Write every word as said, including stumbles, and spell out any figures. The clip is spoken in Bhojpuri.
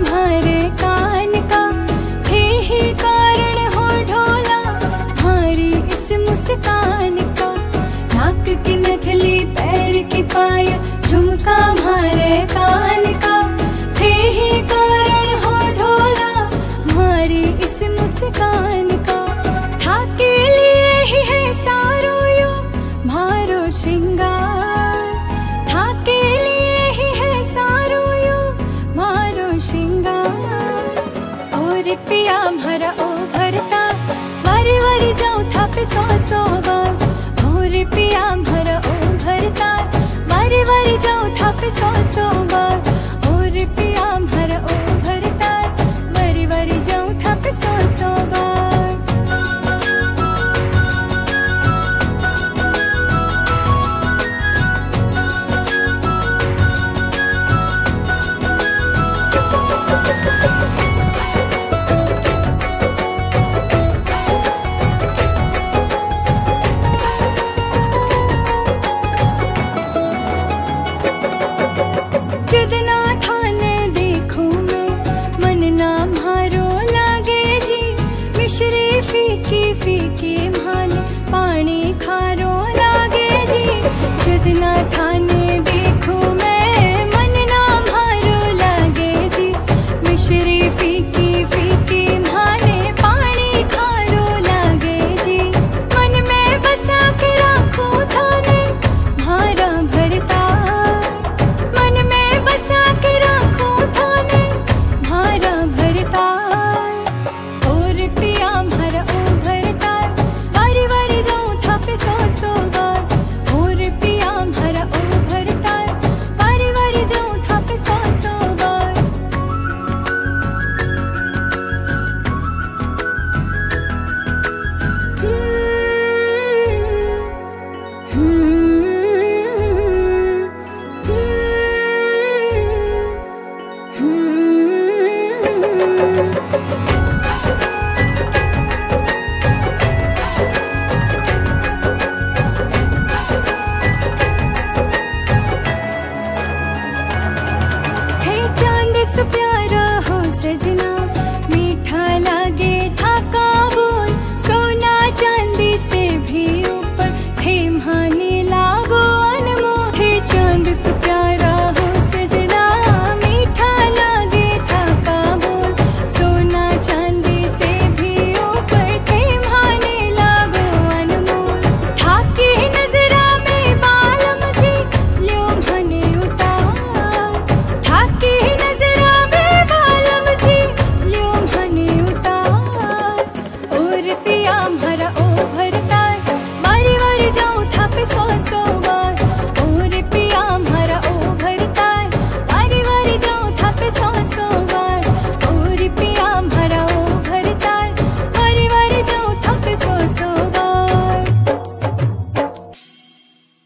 म्हारे कान का, हे ही कारण हो ढोला म्हारी इस मुस्कान का। नाक की नथली पैर की पायल झुमका म्हारे कान का, हे ही कारण हो ढोला म्हारी इस मुस्कान का। थाके लिए ही है सारो यो म्हारो श्रृंगार, थाके लिए ही है सारो यो म्हारो श्रृंगार। और पिया म्हारा ओ भरता वारी वारी जाऊं थापे सौ सौ बार। और पिया म्हारा ओ भरता वारी वारी जाऊं थापे सौ सौ बार। और पिया म्हारा ओ भरता वारी वारी जाऊं थापे सौ सौ बार। जितना ठाने देखूं मैं मन ना म्हारो लागे जी। मिश्री फीकी फीकी म्हाने पानी खा